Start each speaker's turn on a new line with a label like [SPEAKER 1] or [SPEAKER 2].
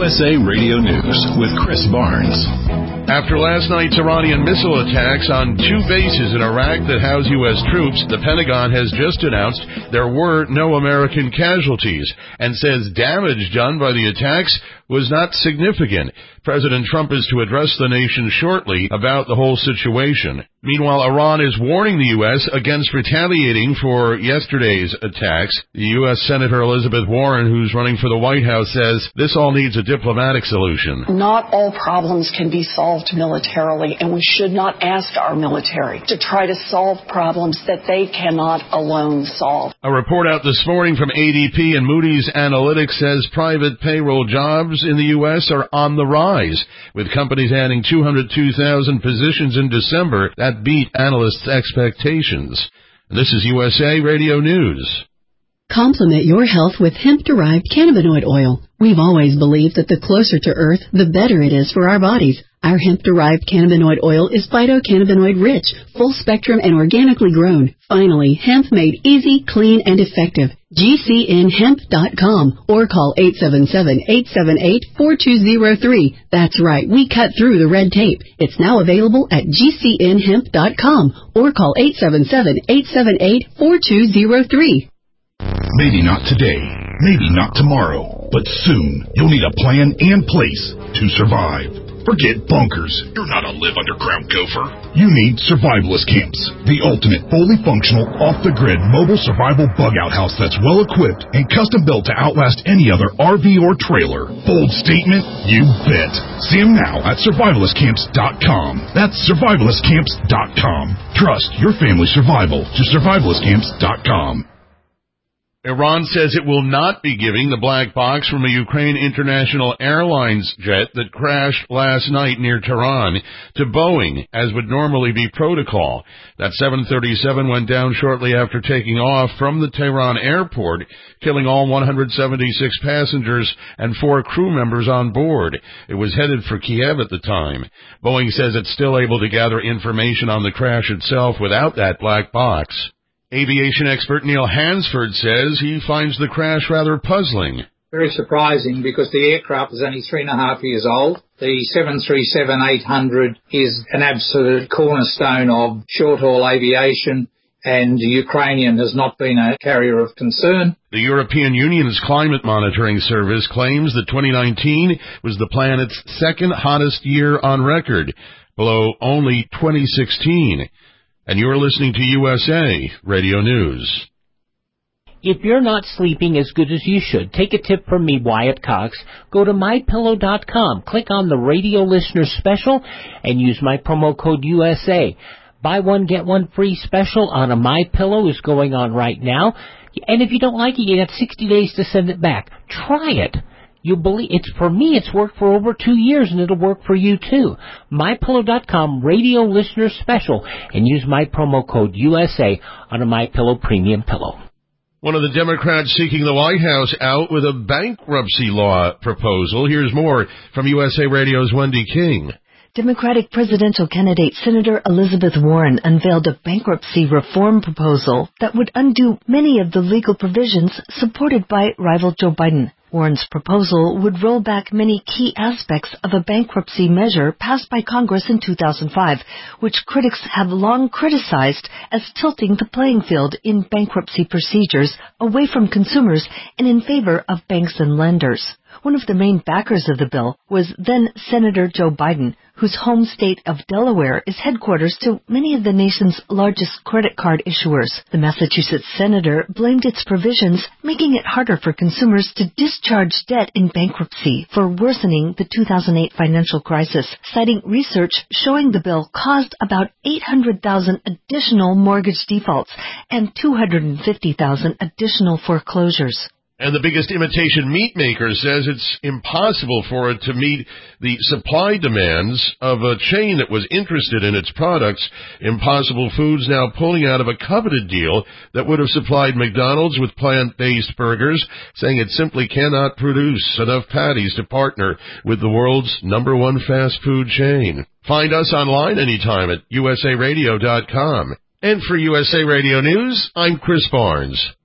[SPEAKER 1] USA Radio News with Chris Barnes.
[SPEAKER 2] After last night's Iranian missile attacks on two bases in Iraq that house U.S. troops, the Pentagon has just announced there were no American casualties and says damage done by the attacks was not significant. President Trump is to address the nation shortly about the whole situation. Meanwhile, Iran is warning the U.S. against retaliating for yesterday's attacks. The U.S. Senator Elizabeth Warren, who's running for the White House, says this all needs a diplomatic solution.
[SPEAKER 3] Not all problems can be solved militarily, and we should not ask our military to try to solve problems that they cannot alone solve.
[SPEAKER 2] A report out this morning from ADP and Moody's Analytics says private payroll jobs in the U.S. are on the rise, with companies adding 202,000 positions in December that beat analysts' expectations. This is USA Radio News.
[SPEAKER 4] Complement your health with hemp-derived cannabinoid oil. We've always believed that the closer to Earth, the better it is for our bodies. Our hemp-derived cannabinoid oil is phytocannabinoid-rich, full-spectrum, and organically grown. Finally, hemp made easy, clean, and effective. GCNhemp.com or call 877-878-4203. That's right, we cut through the red tape. It's now available at GCNhemp.com or call 877-878-4203.
[SPEAKER 5] Maybe not today, maybe not tomorrow, but soon you'll need a plan and place to survive. Forget bunkers. You're not a live underground gopher. You need Survivalist Camps, the ultimate fully functional, off-the-grid mobile survival bug-out house that's well-equipped and custom-built to outlast any other RV or trailer. Bold statement? You bet. See them now at survivalistcamps.com. That's survivalistcamps.com. Trust your family's survival to survivalistcamps.com.
[SPEAKER 2] Iran says it will not be giving the black box from a Ukraine International Airlines jet that crashed last night near Tehran to Boeing, as would normally be protocol. That 737 went down shortly after taking off from the Tehran airport, killing all 176 passengers and 4 crew members on board. It was headed for Kiev at the time. Boeing says it's still able to gather information on the crash itself without that black box. Aviation expert Neil Hansford says he finds the crash rather puzzling.
[SPEAKER 6] Very surprising because the aircraft is only 3.5 years old. The 737-800 is an absolute cornerstone of short-haul aviation, and the Ukrainian has not been a carrier of concern.
[SPEAKER 2] The European Union's climate monitoring service claims that 2019 was the planet's second hottest year on record, below only 2016. And you're listening to USA Radio News.
[SPEAKER 7] If you're not sleeping as good as you should, take a tip from me, Wyatt Cox. Go to MyPillow.com, click on the radio listener special, and use my promo code USA. Buy one, get one free special on a MyPillow is going on right now. And if you don't like it, you have 60 days to send it back. Try it. You believe it's for me, it's worked for over 2 years, and it'll work for you too. MyPillow.com radio listener special, and use my promo code USA on a MyPillow premium pillow.
[SPEAKER 2] One of the Democrats seeking the White House out with a bankruptcy law proposal. Here's more from USA Radio's Wendy King.
[SPEAKER 8] Democratic presidential candidate Senator Elizabeth Warren unveiled a bankruptcy reform proposal that would undo many of the legal provisions supported by rival Joe Biden. Warren's proposal would roll back many key aspects of a bankruptcy measure passed by Congress in 2005, which critics have long criticized as tilting the playing field in bankruptcy procedures away from consumers and in favor of banks and lenders. One of the main backers of the bill was then Senator Joe Biden, whose home state of Delaware is headquarters to many of the nation's largest credit card issuers. The Massachusetts senator blamed its provisions, making it harder for consumers to discharge debt in bankruptcy for worsening the 2008 financial crisis, citing research showing the bill caused about 800,000 additional mortgage defaults and 250,000 additional foreclosures.
[SPEAKER 2] And the biggest imitation meat maker says it's impossible for it to meet the supply demands of a chain that was interested in its products. Impossible Foods now pulling out of a coveted deal that would have supplied McDonald's with plant-based burgers, saying it simply cannot produce enough patties to partner with the world's #1 fast food chain. Find us online anytime at usaradio.com. And for USA Radio News, I'm Chris Barnes.